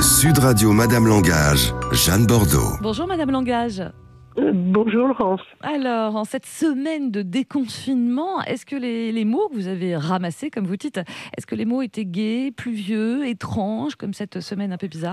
Sud Radio Madame Langage, Jeanne Bordeaux. Bonjour Madame Langage. Bonjour Laurence. Alors, en cette semaine de déconfinement, est-ce que les mots que vous avez ramassés, comme vous dites, est-ce que les mots étaient gais, pluvieux, étranges, comme cette semaine un peu bizarre ?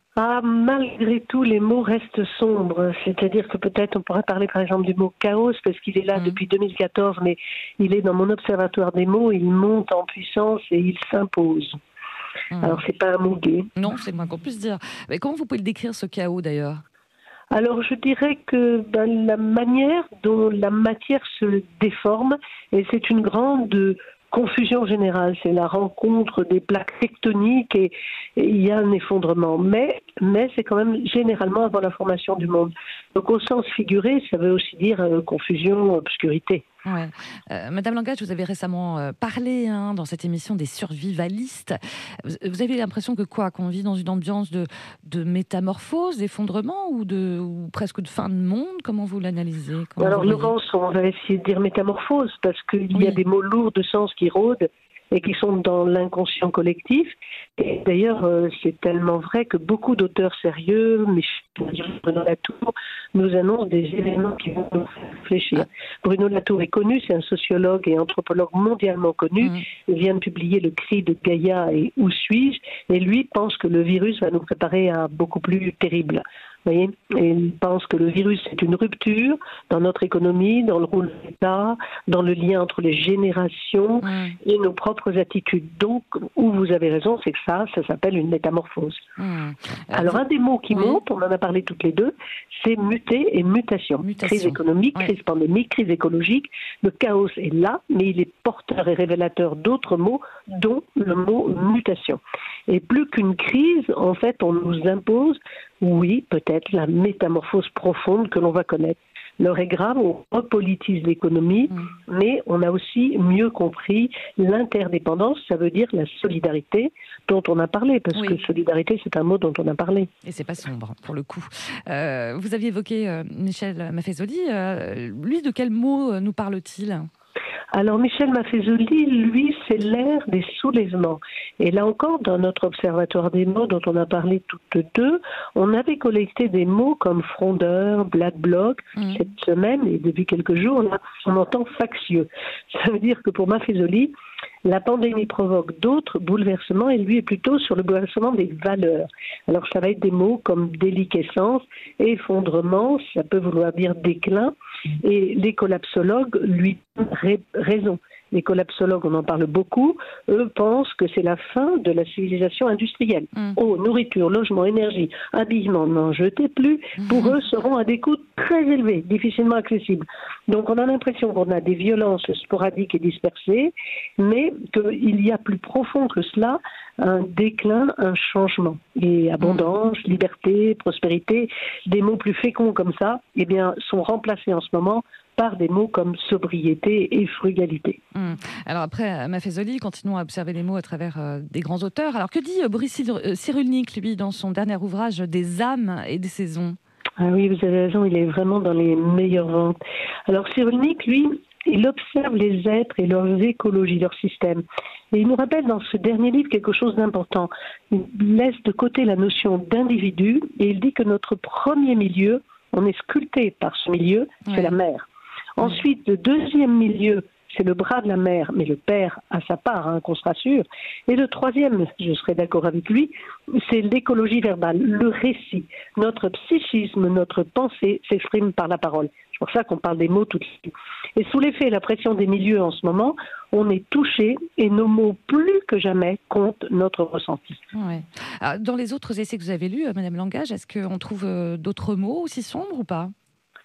Malgré tout, les mots restent sombres. C'est-à-dire que peut-être on pourrait parler par exemple du mot chaos, parce qu'il est là depuis 2014, mais il est dans mon observatoire des mots, il monte en puissance et il s'impose. Alors, c'est pas un mot gai. Non, c'est le moins qu'on puisse dire. Mais comment vous pouvez le décrire, ce chaos, d'ailleurs ? Alors, je dirais que la manière dont la matière se déforme, et c'est une grande confusion générale, c'est la rencontre des plaques tectoniques et il y a un effondrement. Mais c'est quand même généralement avant la formation du monde. Donc, au sens figuré, ça veut aussi dire confusion, obscurité. Ouais. Madame Langage, vous avez récemment parlé dans cette émission des survivalistes. Vous avez l'impression que qu'on vit dans une ambiance de métamorphose, d'effondrement ou presque de fin de monde ? Comment vous l'analysez ? Alors Laurence, on va essayer de dire métamorphose parce qu'il y a des mots lourds de sens qui rôdent et qui sont dans l'inconscient collectif. Et d'ailleurs, c'est tellement vrai que beaucoup d'auteurs sérieux, Bruno Latour, nous annoncent des éléments qui vont nous faire réfléchir. Bruno Latour est connu, c'est un sociologue et anthropologue mondialement connu. Il vient de publier Le cri de Gaïa et Où suis-je ? Et lui pense que le virus va nous préparer à beaucoup plus terrible. Vous voyez, et il pense que le virus, c'est une rupture dans notre économie, dans le rôle de l'État, dans le lien entre les générations et nos propres attitudes. Donc, où vous avez raison, c'est que ça s'appelle une métamorphose. Alors, un des mots qui monte, on en a parlé toutes les deux, c'est muter et mutation. Crise économique, crise pandémique, crise écologique. Le chaos est là, mais il est porteur et révélateur d'autres mots, dont le mot mutation. Et plus qu'une crise, en fait, on nous impose, oui, peut-être la métamorphose profonde que l'on va connaître. L'heure est grave, on repolitise l'économie, mais on a aussi mieux compris l'interdépendance, ça veut dire la solidarité dont on a parlé, parce que solidarité, c'est un mot dont on a parlé. Et c'est pas sombre, pour le coup. Vous aviez évoqué Michel Maffezoli. Lui, de quel mot nous parle-t-il ? Alors Michel Maffezoli, lui, c'est l'ère des soulèvements. Et là encore, dans notre observatoire des mots dont on a parlé toutes deux, on avait collecté des mots comme frondeur, black bloc. Cette semaine, et depuis quelques jours, là, on entend factieux. Ça veut dire que pour Maffezoli, la pandémie provoque d'autres bouleversements et lui est plutôt sur le bouleversement des valeurs. Alors ça va être des mots comme déliquescence, effondrement, ça peut vouloir dire déclin. Et les collapsologues lui donnent raison. Les collapsologues, on en parle beaucoup, eux pensent que c'est la fin de la civilisation industrielle. Eau, nourriture, logement, énergie, habillement, n'en jetez plus, pour eux seront à des coûts très élevés, difficilement accessibles. Donc on a l'impression qu'on a des violences sporadiques et dispersées, mais qu'il y a plus profond que cela, un déclin, un changement. Et abondance, liberté, prospérité, des mots plus féconds comme ça, eh bien, sont remplacés en ce moment par des mots comme sobriété et frugalité. Alors après, Maffezoli, continuons à observer les mots à travers des grands auteurs. Alors que dit Boris Cyrulnik, lui, dans son dernier ouvrage Des âmes et des saisons ? Ah oui, vous avez raison, il est vraiment dans les meilleures ventes. Alors Cyrulnik, lui, il observe les êtres et leurs écologies, leur système. Et il nous rappelle dans ce dernier livre quelque chose d'important. Il laisse de côté la notion d'individu et il dit que notre premier milieu, on est sculpté par ce milieu, c'est la mer. Ensuite, le deuxième milieu, c'est le bras de la mère, mais le père a sa part, qu'on se rassure. Et le troisième, je serai d'accord avec lui, c'est l'écologie verbale, le récit. Notre psychisme, notre pensée s'exprime par la parole. C'est pour ça qu'on parle des mots tout de suite. Et sous l'effet et la pression des milieux en ce moment, on est touché et nos mots, plus que jamais, comptent notre ressenti. Ouais. Alors, dans les autres essais que vous avez lus, Madame Langage, est-ce qu'on trouve d'autres mots aussi sombres ou pas ?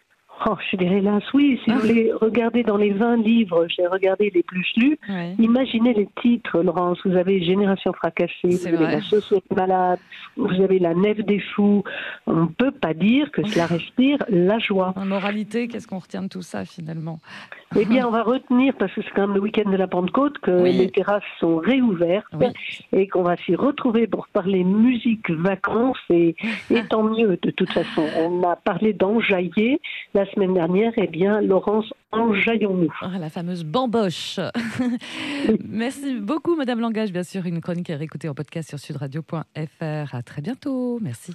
Je dirais hélas, oui. Si vous voulez regarder dans les 20 livres, j'ai regardé les plus lus. Imaginez les titres, Laurence. Vous avez Génération fracassée, vous avez La société malade, vous avez La nef des fous. On ne peut pas dire que cela respire la joie. En moralité, qu'est-ce qu'on retient de tout ça, finalement ? Eh bien, on va retenir, parce que c'est quand même le week-end de la Pentecôte, que les terrasses sont réouvertes et qu'on va s'y retrouver pour parler musique, vacances et tant mieux, de toute façon. On a parlé d'enjailler. La semaine dernière, eh bien, Laurence, enjaillons-nous. La fameuse bamboche. Merci beaucoup, Madame Langage. Bien sûr, une chronique à réécouter en podcast sur sudradio.fr. À très bientôt. Merci.